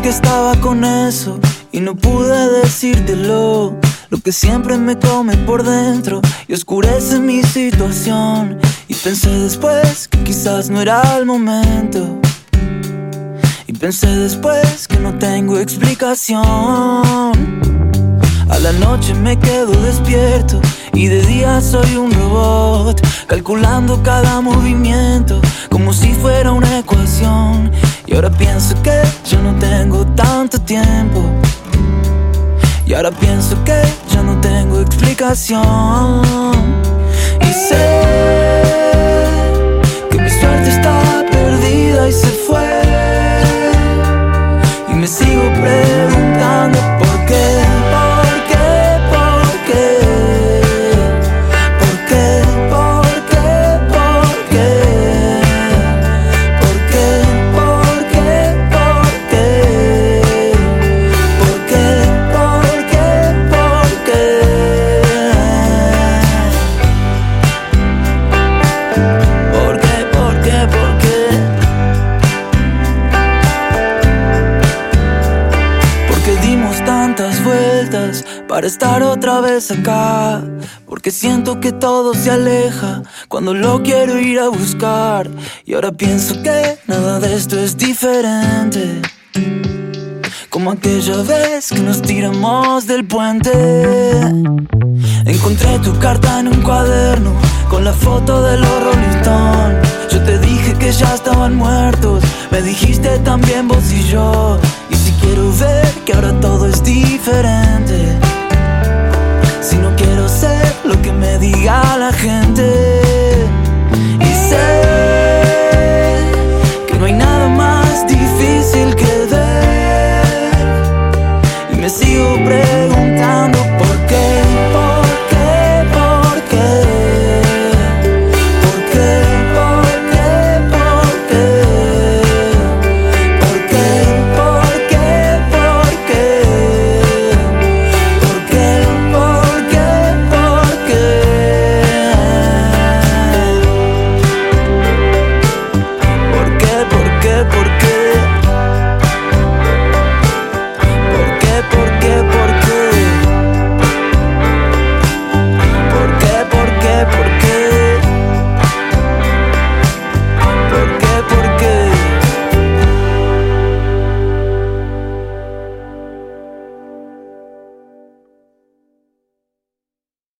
que estaba con eso y no pude decírtelo. Lo que siempre me come por dentro y oscurece mi situación. Y pensé después que quizás no era el momento. Y pensé después que no tengo explicación. A la noche me quedo despierto y de día soy un robot, calculando cada movimiento como si fuera una ecuación. Y ahora pienso que yo no tengo tanto tiempo. Y ahora pienso que ya no tengo explicación. Y sé que mi suerte está perdida y se fue. Y me sigo preguntando por qué, por qué, por qué, por qué, por qué, por qué, por qué, por qué, por qué, por qué, por qué, por qué, por qué, por qué, por qué. Porque dimos tantas vueltas para estar otra vez acá. Porque siento que todo se aleja cuando lo quiero ir a buscar. Y ahora pienso que nada de esto es diferente, como aquella vez que nos tiramos del puente. Encontré tu carta en un cuaderno con la foto de los Rolling Stones. Yo te dije que ya estaban muertos, me dijiste también vos y yo. Y si quiero ver que ahora todo es diferente, si no quiero ser lo que me diga